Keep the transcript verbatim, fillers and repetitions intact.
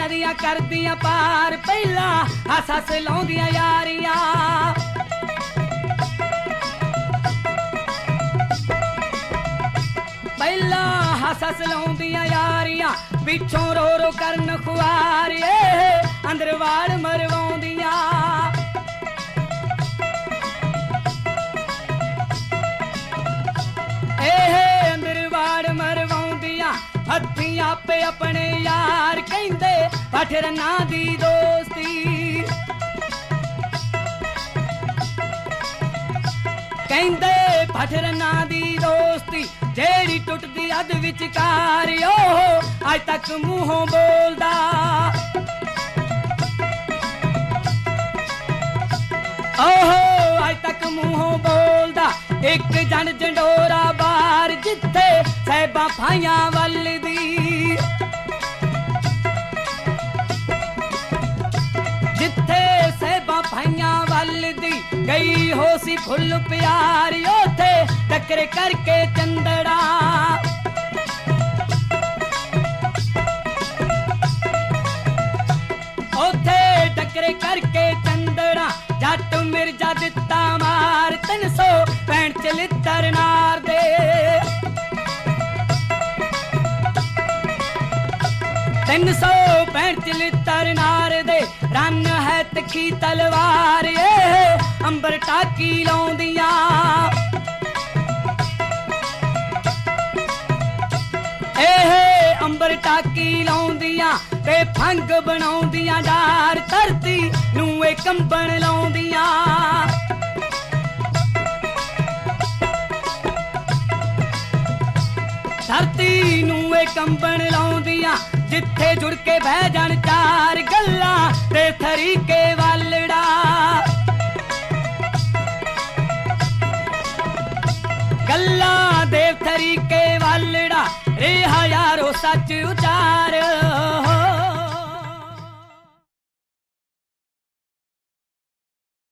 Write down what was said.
नदियां करदियां पार पहला हस हस लाउंदियां यारियां पहला हस हस लाउंदियां यारियां पिछों रो रो करन खुआर अंदर वाड़ मरवाउंदियां अंदर वाड़ मरवाउंदियां हथी आपे अपने यार कहंदे पठ रन्ना दी दोस्ती कहंदे पठ रन्ना दी दोस्ती जेड़ी टुटदी अध विचकार ओह अज तक मूहों बोलदा ओहो अज तक मूहों बोलदा एक जन जंडोरा बार जिथे साहिबा भाइयां वल दी जिथे साहिबा भाइयां वल दी गई हो सी फुल प्यार ओथे टकरे करके चंदड़ा ओथे टकरे करके चंदड़ा जट मिर्जा दिता मार तीन सौ पैंठ चलितर नार दे तीन सौ पैंठ चलितर नार दे रन है तिखी तलवार ये अंबर टाकी लाउंदियां एहे अंबर टाकी लाउंदियां ते फंग बनाउंदियां डार धरती नूं ए कंबण लाउंदियां धरती नूं ए कंबण लाउंदियां जिथे जुड़ के बह जाण चार गल्लां ते थरीके वालड़ा गल्लां देव थरीके वालड़ा रेहा यारो सच उचार